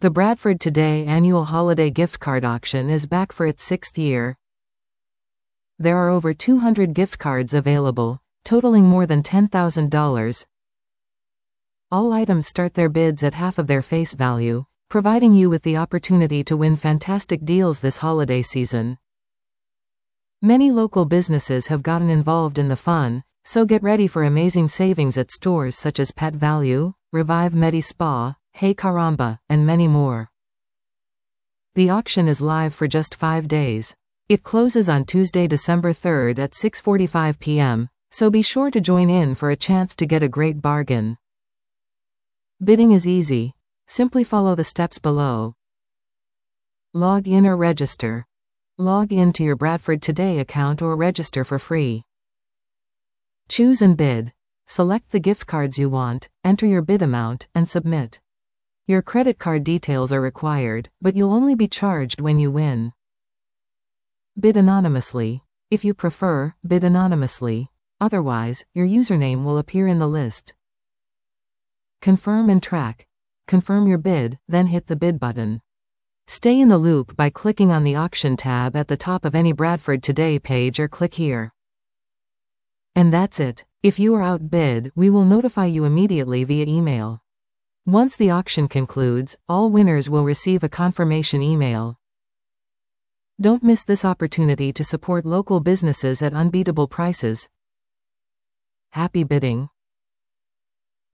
The Bradford Today annual holiday gift card auction is back for its 6th year. There are over 200 gift cards available, totaling more than $10,000. All items start their bids at half of their face value, providing you with the opportunity to win fantastic deals this holiday season. Many local businesses have gotten involved in the fun, so get ready for amazing savings at stores such as Pet Value, Revive Medi Spa, Hey Caramba, and many more. The auction is live for just 5 days. It closes on Tuesday, December 3rd at 6:45 p.m., so be sure to join in for a chance to get a great bargain. Bidding is easy. Simply follow the steps below. Log in or register. Log in to your Bradford Today account or register for free. Choose and bid. Select the gift cards you want, enter your bid amount, and submit. Your credit card details are required, but you'll only be charged when you win. Bid anonymously. If you prefer, bid anonymously. Otherwise, your username will appear in the list. Confirm and track. Confirm your bid, then hit the bid button. Stay in the loop by clicking on the auction tab at the top of any Bradford Today page or click here. And that's it. If you are outbid, we will notify you immediately via email. Once the auction concludes, all winners will receive a confirmation email. Don't miss this opportunity to support local businesses at unbeatable prices. Happy bidding!